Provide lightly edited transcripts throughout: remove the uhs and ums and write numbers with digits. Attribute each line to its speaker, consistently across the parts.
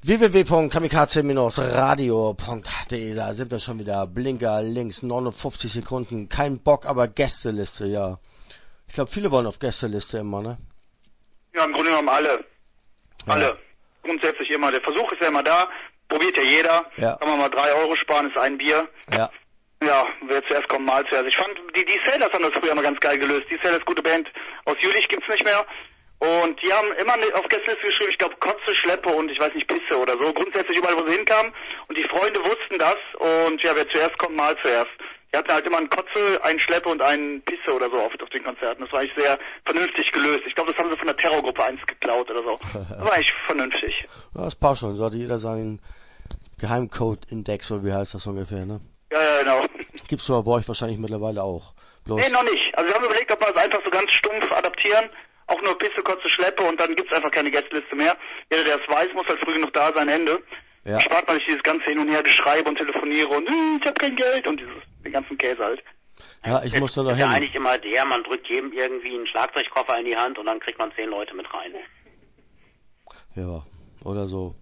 Speaker 1: www.kamikaze-radio.de, da sind wir schon wieder. Blinker links, 59 Sekunden. Kein Bock, aber Gästeliste, ja. Ich glaube, viele wollen auf Gästeliste immer, ne?
Speaker 2: Ja, im Grunde genommen alle.
Speaker 1: Ja.
Speaker 2: Alle. Grundsätzlich immer. Der Versuch ist ja immer da. Probiert ja jeder.
Speaker 1: Ja.
Speaker 2: Kann man mal 3 Euro sparen, ist ein Bier.
Speaker 1: Ja.
Speaker 2: Ja, wer zuerst kommt, mal zuerst. Ich fand, die Sailors haben das früher immer ganz geil gelöst. Die Sailors, gute Band aus Jülich, gibt's nicht mehr. Und die haben immer auf Gästeliste geschrieben, ich glaube Kotze, Schleppe und ich weiß nicht, Pisse oder so. Grundsätzlich überall, wo sie hinkamen. Und die Freunde wussten das. Und ja, wer zuerst kommt, mal zuerst. Die hatten halt immer einen Kotze, einen Schleppe und einen Pisse oder so auf den Konzerten. Das war eigentlich sehr vernünftig gelöst. Ich glaube, das haben sie von der Terrorgruppe 1 geklaut oder so. Das war eigentlich vernünftig.
Speaker 1: Ja, das passt schon. Sollte jeder seinen Geheimcode-Index, oder wie heißt das ungefähr, ne?
Speaker 2: Ja, genau.
Speaker 1: Gibt's aber bei euch wahrscheinlich mittlerweile auch. Bloß
Speaker 2: Nee, noch nicht. Also wir haben überlegt, ob wir es einfach so ganz stumpf adaptieren. Auch nur Pisse, Kotze, Schleppe und dann gibt's einfach keine Gästeliste mehr. Jeder, der es weiß, muss halt früh genug da sein, Ende.
Speaker 1: Ja.
Speaker 2: Dann spart man sich dieses ganze Hin und Her Geschreibe und Telefoniere und ich hab kein Geld und den ganzen Käse halt.
Speaker 1: Ja, ich muss da noch
Speaker 3: ist ja
Speaker 1: hin.
Speaker 3: eigentlich immer man drückt jedem irgendwie einen Schlagzeugkoffer in die Hand und dann kriegt man 10 Leute mit rein.
Speaker 1: Ja, oder so.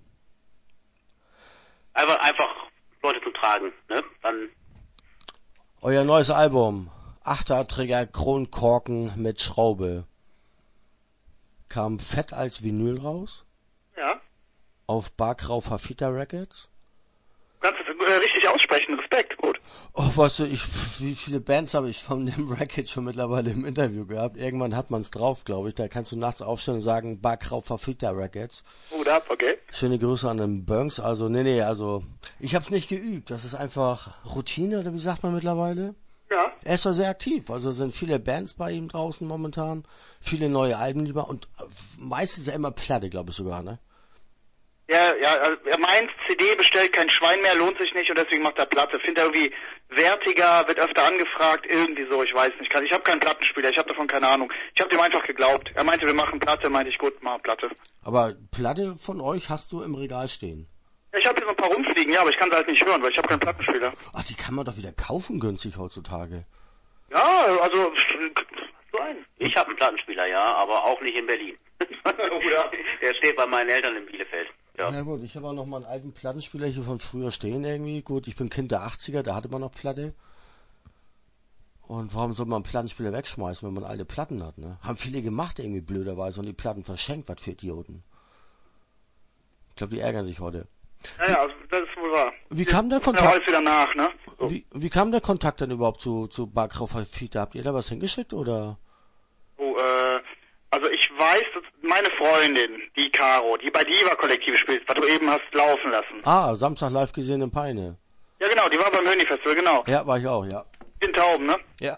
Speaker 3: Einfach Leute zu tragen, ne? Dann
Speaker 1: Euer neues Album, Achterträger Kronkorken mit Schraube, kam fett als Vinyl raus,
Speaker 2: Ja.
Speaker 1: auf Barkrau Fafita Records.
Speaker 2: Kannst du richtig aussprechen, Respekt, gut.
Speaker 1: Oh, weißt du, wie viele Bands habe ich von dem Record schon mittlerweile im Interview gehabt? Irgendwann hat man es drauf, glaube ich. Da kannst du nachts aufstehen und sagen, Barkrau Fafita Records.
Speaker 2: Gut ab, okay.
Speaker 1: Schöne Grüße an den Bunks. Also, also, ich habe es nicht geübt. Das ist einfach Routine, oder wie sagt man mittlerweile?
Speaker 2: Ja.
Speaker 1: Er ist doch sehr aktiv. Also sind viele Bands bei ihm draußen momentan. Viele neue Alben lieber und meistens ja immer Platte, glaube ich sogar, ne?
Speaker 2: Ja, also er meint, CD bestellt kein Schwein mehr, lohnt sich nicht und deswegen macht er Platte. Findet er irgendwie wertiger, wird öfter angefragt, irgendwie so, ich weiß nicht. Ich habe keinen Plattenspieler, ich habe davon keine Ahnung. Ich habe dem einfach geglaubt. Er meinte, wir machen Platte, meinte ich, gut, machen Platte.
Speaker 1: Aber Platte von euch hast du im Regal stehen?
Speaker 2: Ich habe hier so ein paar rumfliegen, ja, aber ich kann sie halt nicht hören, weil ich habe keinen Plattenspieler.
Speaker 1: Ach, die kann man doch wieder kaufen günstig heutzutage.
Speaker 2: Ja, also, so ein.
Speaker 3: ich habe einen Plattenspieler, ja, aber auch nicht in Berlin.
Speaker 2: Oder?
Speaker 3: Der steht bei meinen Eltern in Bielefeld. Ja.
Speaker 1: Ja gut, ich habe auch noch mal einen alten Plattenspieler hier von früher stehen irgendwie. Gut, ich bin Kind der 80er, da hatte man noch Platte. Und warum soll man einen Plattenspieler wegschmeißen, wenn man alte Platten hat, ne? Haben viele gemacht irgendwie blöderweise und die Platten verschenkt, was für Idioten. Ich glaube, die ärgern sich heute.
Speaker 2: Ja, also das ist wohl wahr.
Speaker 1: Wie kam der
Speaker 2: Ja,
Speaker 1: Kontakt?
Speaker 2: alles wieder nach, ne? So.
Speaker 1: Wie kam der Kontakt denn überhaupt zu Barkrau Fafita? Habt ihr da was hingeschickt oder?
Speaker 2: Oh, also ich weiß, dass meine Freundin, die Caro, die bei Diva Kollektiv spielt, was du eben hast laufen lassen.
Speaker 1: Ah, Samstag live gesehen in Peine.
Speaker 2: Ja genau, die war beim Höni Festival, genau.
Speaker 1: Ja, war ich auch, ja.
Speaker 2: Den Tauben, ne?
Speaker 1: Ja.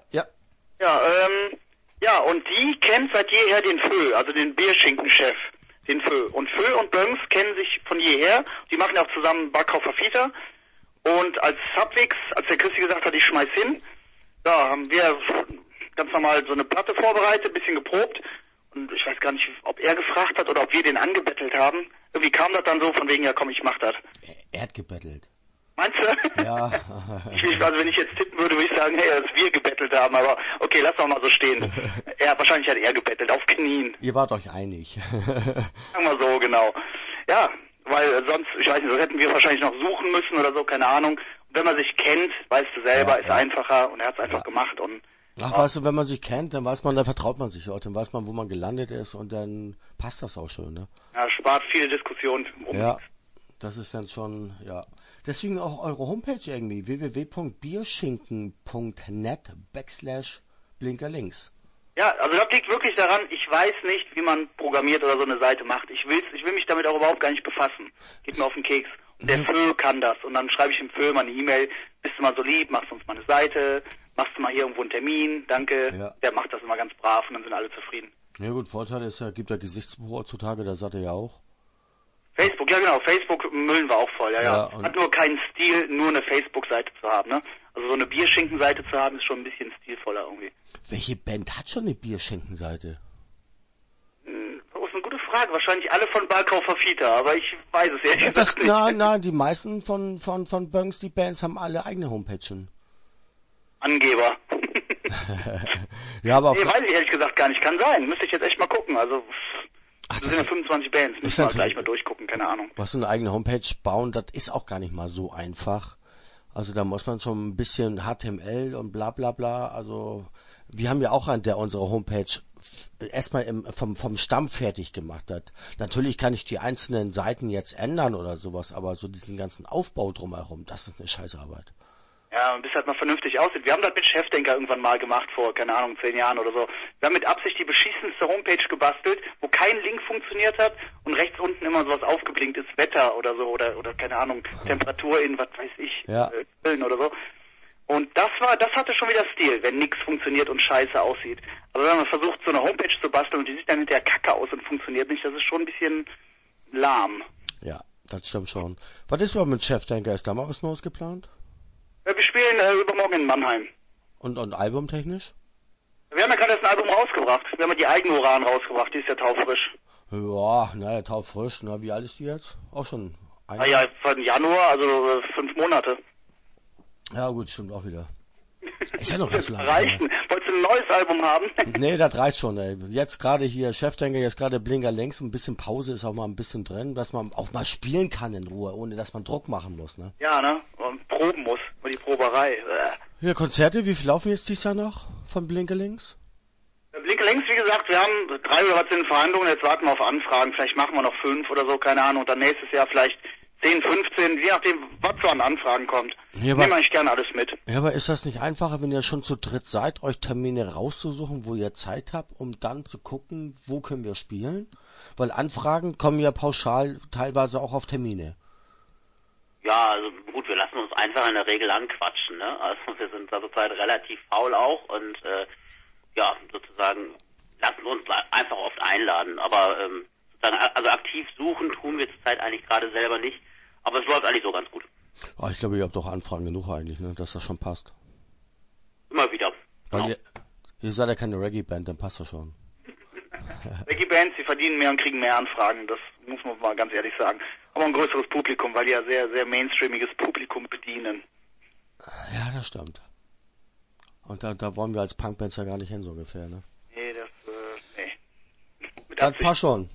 Speaker 2: Ja, und die kennt seit jeher den Fö, also den Bierschinkenchef, den Fö. Und Fö und Bönks kennen sich von jeher, die machen ja auch zusammen Barkrau Fafita. Und als Subwix, als der Christi gesagt hat, ich schmeiß hin, da haben wir ganz normal so eine Platte vorbereitet, bisschen geprobt. Und ich weiß gar nicht, ob er gefragt hat oder ob wir den angebettelt haben. Irgendwie kam das dann so von wegen, ja komm, ich mach das.
Speaker 1: Er hat gebettelt.
Speaker 2: Meinst du?
Speaker 1: Ja.
Speaker 2: Also wenn ich jetzt tippen würde, würde ich sagen, hey, dass wir gebettelt haben, aber okay, lass doch mal so stehen. Wahrscheinlich hat er gebettelt, auf Knien.
Speaker 1: Ihr wart euch einig.
Speaker 2: Sagen wir so, genau. Ja, weil sonst, ich weiß nicht, sonst hätten wir wahrscheinlich noch suchen müssen oder so, keine Ahnung. Und wenn man sich kennt, weißt du selber, ist einfacher und er hat es einfach gemacht und
Speaker 1: Ach, weißt du, wenn man sich kennt, dann weiß man, dann vertraut man sich auch, dann weiß man, wo man gelandet ist und dann passt das auch schon, ne?
Speaker 2: Ja, spart viele Diskussionen um.
Speaker 1: Ja, das ist dann schon, ja. Deswegen auch eure Homepage irgendwie, www.bierschinken.net/blinkerlinks.
Speaker 2: Ja, also das liegt wirklich daran, ich weiß nicht, wie man programmiert oder so eine Seite macht. Ich will mich damit auch überhaupt gar nicht befassen. Geht mir auf den Keks. Und der Fö kann das. Und dann schreibe ich dem Fö mal eine E-Mail, bist du mal so lieb, machst uns mal eine Seite, machst du mal hier irgendwo einen Termin, danke.
Speaker 1: Ja.
Speaker 2: Der macht das immer ganz brav und dann sind alle zufrieden.
Speaker 1: Ja gut, Vorteil ist ja, gibt ja Gesichtsbuch heutzutage, da sagt er ja auch.
Speaker 2: Facebook, ja genau, Facebook müllen wir auch voll, ja.
Speaker 1: und-
Speaker 2: Hat nur keinen Stil, nur eine Facebook-Seite zu haben, ne? Also so eine Bierschinken-Seite zu haben, ist schon ein bisschen stilvoller irgendwie.
Speaker 1: Welche Band hat schon eine Bierschinkenseite?
Speaker 2: Das ist eine gute Frage, wahrscheinlich alle von Barkrau Fafita, aber ich weiß es ehrlich gesagt nicht.
Speaker 1: Nein, die meisten von Bunks, die Bands haben alle eigene Homepagen.
Speaker 2: Angeber.
Speaker 1: Ja, aber
Speaker 2: Nee, weiß ich ehrlich gesagt gar nicht, kann sein, müsste ich jetzt echt mal gucken, also
Speaker 1: Ach,
Speaker 2: Das sind ja 25 Bands,
Speaker 1: ist
Speaker 2: müssen wir
Speaker 1: natürlich-
Speaker 2: gleich mal durchgucken, keine Ahnung.
Speaker 1: Was so eine eigene Homepage bauen, das ist auch gar nicht mal so einfach. Also da muss man schon ein bisschen HTML und bla bla bla. Also wir haben ja auch einen, der unsere Homepage erstmal vom Stamm fertig gemacht hat. Natürlich kann ich die einzelnen Seiten jetzt ändern oder sowas, aber so diesen ganzen Aufbau drumherum, das ist eine Scheißarbeit.
Speaker 2: Ja, bis halt mal vernünftig aussieht. Wir haben das mit Chefdenker irgendwann mal gemacht vor, keine Ahnung, 10 Jahren oder so. Wir haben mit Absicht die beschissenste Homepage gebastelt, wo kein Link funktioniert hat und rechts unten immer sowas aufgeblinkt ist, Wetter oder so, oder keine Ahnung, Temperatur in, was weiß ich,
Speaker 1: Ja.
Speaker 2: Köln oder so. Und das hatte schon wieder Stil, wenn nichts funktioniert und scheiße aussieht. Aber wenn man versucht, so eine Homepage zu basteln und die sieht dann hinterher kacke aus und funktioniert nicht, das ist schon ein bisschen lahm.
Speaker 1: Ja, das stimmt schon. Was ist überhaupt mit Chefdenker? Ist da mal was Neues geplant?
Speaker 2: Wir spielen übermorgen in Mannheim.
Speaker 1: Und albumtechnisch?
Speaker 2: Wir haben ja gerade erst ein Album rausgebracht. Wir haben ja die eigene Uran rausgebracht, die ist ja taufrisch.
Speaker 1: Ja, naja, taufrisch. Na, wie alt ist die jetzt? Auch schon ein
Speaker 2: Ah ja, von Januar, also 5 Monate.
Speaker 1: Ja, gut, stimmt auch wieder. Ist ja noch ganz
Speaker 2: Das
Speaker 1: lang.
Speaker 2: reichen. Wolltest du ein neues Album haben?
Speaker 1: Nee, das reicht schon, ey. Jetzt gerade hier, Chefdenker, jetzt gerade Blinker links, ein bisschen Pause ist auch mal ein bisschen drin, dass man auch mal spielen kann in Ruhe, ohne dass man Druck machen muss, ne?
Speaker 2: Ja, ne? Und proben muss. Und die Proberei.
Speaker 1: Ja, Konzerte, wie viel laufen jetzt dieses Jahr noch von Blinker links?
Speaker 2: Blinke links, wie gesagt, wir haben 3 oder was in Verhandlungen, jetzt warten wir auf Anfragen. Vielleicht machen wir noch 5 oder so, keine Ahnung. Und dann nächstes Jahr vielleicht 10, 15, je nachdem, was so an Anfragen kommt.
Speaker 1: Ja,
Speaker 2: Nehmen eigentlich gerne alles mit.
Speaker 1: Ja, aber ist das nicht einfacher, wenn ihr schon zu dritt seid, euch Termine rauszusuchen, wo ihr Zeit habt, um dann zu gucken, wo können wir spielen? Weil Anfragen kommen ja pauschal teilweise auch auf Termine.
Speaker 3: Ja, also gut, wir lassen uns einfach in der Regel anquatschen, ne? Also wir sind da zurzeit relativ faul auch und ja, sozusagen lassen uns einfach oft einladen. Aber sozusagen, also aktiv suchen tun wir zurzeit eigentlich gerade selber nicht. Aber es läuft eigentlich so ganz gut.
Speaker 1: Oh, ich glaube, ihr habt doch Anfragen genug eigentlich, ne, dass das schon passt.
Speaker 3: Immer wieder.
Speaker 1: Weil
Speaker 3: Genau.
Speaker 1: ihr seid ja keine Reggae-Band, dann passt das schon.
Speaker 2: Reggae-Bands, die verdienen mehr und kriegen mehr Anfragen, das muss man mal ganz ehrlich sagen. Aber ein größeres Publikum, weil die ja sehr, sehr mainstreamiges Publikum bedienen.
Speaker 1: Ja, das stimmt. Und da wollen wir als Punkbands ja gar nicht hin, so ungefähr, ne?
Speaker 2: Nee, nee. Mit
Speaker 1: Das
Speaker 2: Absicht.
Speaker 1: passt schon.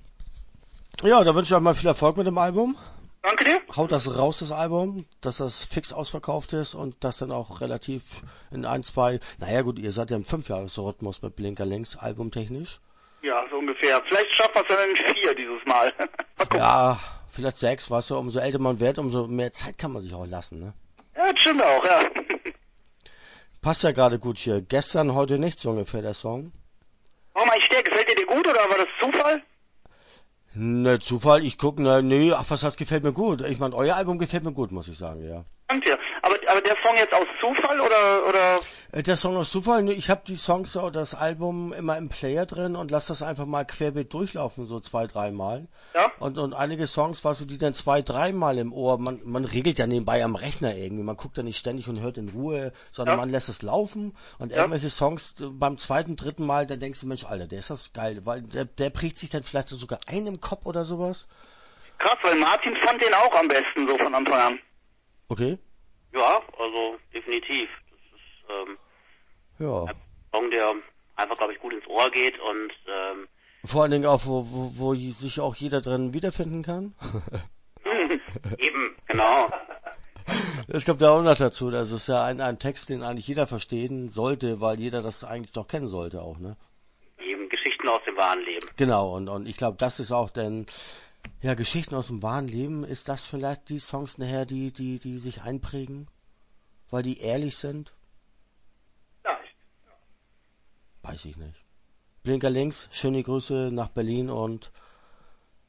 Speaker 1: Ja, da wünsche ich euch mal viel Erfolg mit dem Album.
Speaker 2: Danke dir.
Speaker 1: Haut das raus, das Album, dass das fix ausverkauft ist und das dann auch relativ in 1, 2, naja gut, ihr seid ja im 5-Jahres-Rhythmus mit Blinker links, albumtechnisch.
Speaker 2: Ja, so ungefähr. Vielleicht schaffen wir es dann in 4 dieses Mal. Mal gucken.
Speaker 1: Ja, vielleicht 6, weißt du, umso älter man wird, umso mehr Zeit kann man sich auch lassen, ne?
Speaker 2: Ja, das stimmt auch, ja.
Speaker 1: Passt ja gerade gut hier. Gestern, heute nicht, so ungefähr, der Song.
Speaker 2: Warum eigentlich der? Gefällt dir gut oder war das Zufall?
Speaker 1: Ne, Zufall, ich guck, ne, nee, ach, was heißt, gefällt mir gut. Ich meine, euer Album gefällt mir gut, muss ich sagen, ja.
Speaker 2: Danke dir. Aber der Song jetzt aus Zufall oder?
Speaker 1: Der Song aus Zufall, ne, ich habe die Songs oder das Album immer im Player drin und lass das einfach mal querbeet durchlaufen, so 2, 3 Mal.
Speaker 2: Ja?
Speaker 1: Und einige Songs, weißt du, die dann 2, 3 Mal im Ohr, man regelt ja nebenbei am Rechner irgendwie, man guckt da nicht ständig und hört in Ruhe, sondern
Speaker 2: Ja.
Speaker 1: man lässt es laufen und
Speaker 2: Ja.
Speaker 1: irgendwelche Songs beim 2., 3. Mal, dann denkst du, Mensch, Alter, der ist das geil, weil der prägt sich dann vielleicht sogar ein im Kopf oder sowas.
Speaker 2: Krass, weil Martin fand den auch am besten so von Anfang an.
Speaker 1: Okay?
Speaker 3: Ja, also definitiv. Das ist
Speaker 1: Ja.
Speaker 3: ein Song, der einfach, glaube ich, gut ins Ohr geht und
Speaker 1: Vor allen Dingen auch, wo sich auch jeder drin wiederfinden kann.
Speaker 3: eben, genau.
Speaker 1: Es kommt ja auch noch dazu, das ist ja ein Text, den eigentlich jeder verstehen sollte, weil jeder das eigentlich doch kennen sollte auch, ne?
Speaker 3: Eben Geschichten aus dem wahren Leben.
Speaker 1: Genau, und ich glaube, das ist auch denn, ja, Geschichten aus dem wahren Leben, ist das vielleicht die Songs nachher, die sich einprägen? Weil die ehrlich sind?
Speaker 2: Vielleicht.
Speaker 1: Weiß ich nicht. Blinker links, schöne Grüße nach Berlin und